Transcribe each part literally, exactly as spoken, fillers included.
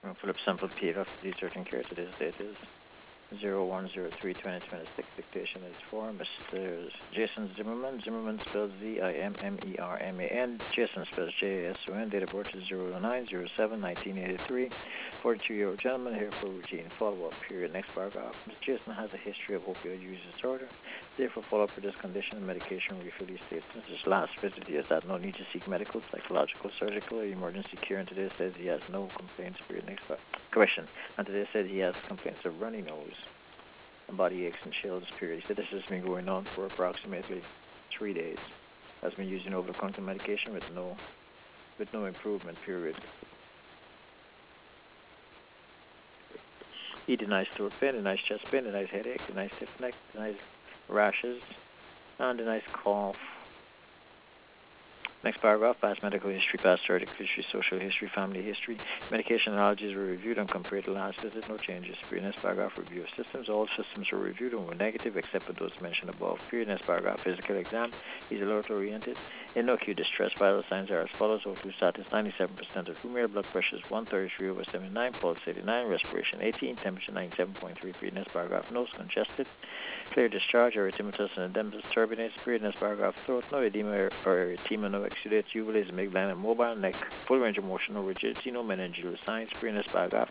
Philip sample paid off the certain care. Today's date is zero one zero three twenty twenty-six. Dictation is for Mister Jason Zimmerman. Zimmerman spells Z I M M E R M A N. Jason spells J A S O N. Date of birth is zero nine zero seven nineteen eighty-three. forty-two-year-old gentleman here for routine follow-up period. Next paragraph. Mister Jason has a history of opioid use disorder. Therefore, follow-up for this condition and medication refill. He states since his last visit, he has had no need to seek medical, psychological, surgical, or emergency care. And today says he has no complaints. Period. Next paragraph. Correction. And today said he has complaints of runny nose and body aches and chills. Period. He said this has been going on for approximately three days. Has been using over-the-counter medication with no with no improvement. Period. He denies throat pain, denies chest pain, denies headache, denies stiff neck, denies rashes, and denies cough. Next paragraph, past medical history, past surgical history, social history, family history. Medication allergies were reviewed and compared to last visit, no changes. Period. Next paragraph, review of systems. All systems were reviewed and were negative except for those mentioned above. Period. Next paragraph, physical exam. He's alert oriented. In no acute distress, vital signs are as follows. O two status ninety-seven percent of female, blood pressure is one thirty-three over seventy-nine, pulse eighty-nine, respiration eighteen, temperature ninety-seven point three three. Next paragraph, nose congested. Clear discharge, erythematous and edematous turbinates. Period. Next paragraph, throat, no edema or erythema, no exudates, uvulates, midline and mobile, neck, full range of motion, no rigidity, no meningeal signs. Period. Next paragraph.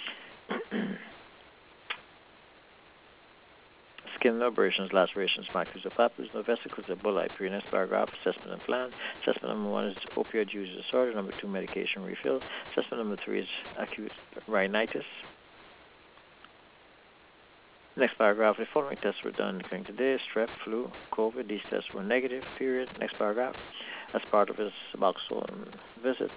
Skin, no abrasions, lacerations, macules or papules, no vesicles or bulli. Period. Next paragraph, assessment and plan. Assessment number one is opioid use disorder. Number two, medication refill. Assessment number three is acute rhinitis. Next paragraph, the following tests were done during today: strep, flu, COVID. These tests were negative. Period. Next paragraph, as part of his Suboxone visit,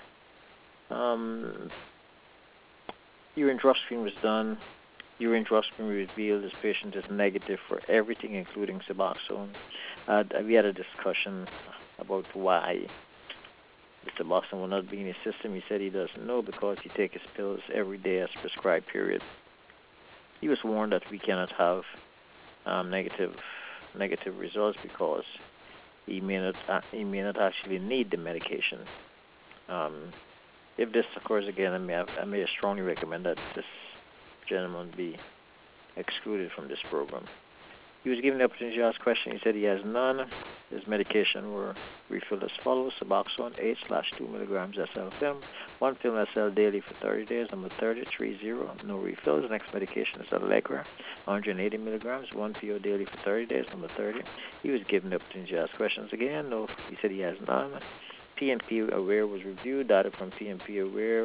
um, urine drug screen was done. Urine drug screen revealed this patient is negative for everything, including Suboxone. Uh, we had a discussion about why the Suboxone will not be in his system. He said he doesn't know because he takes his pills every day as prescribed. Period. He was warned that we cannot have um, negative negative results because he may not uh, he may not actually need the medication. Um, if this occurs again, I may have, I may strongly recommend that this gentleman be excluded from this program. He was given the opportunity to ask questions. He said he has none. His medication were refilled as follows: Suboxone eight slash two milligrams S L film, one film S L daily for thirty days. Number thirty, three zero, no refills. Next medication is Allegra, one hundred eighty milligrams, one P O daily for thirty days. Number thirty. He was given the opportunity to ask questions again. No, he said he has none. P N P Aware was reviewed. Data from P N P Aware.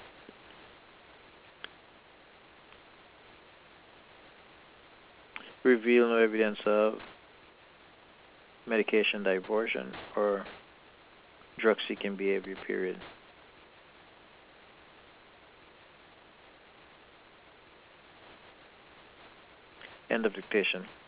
Reveal no evidence of medication diversion or drug-seeking behavior. Period. End of dictation.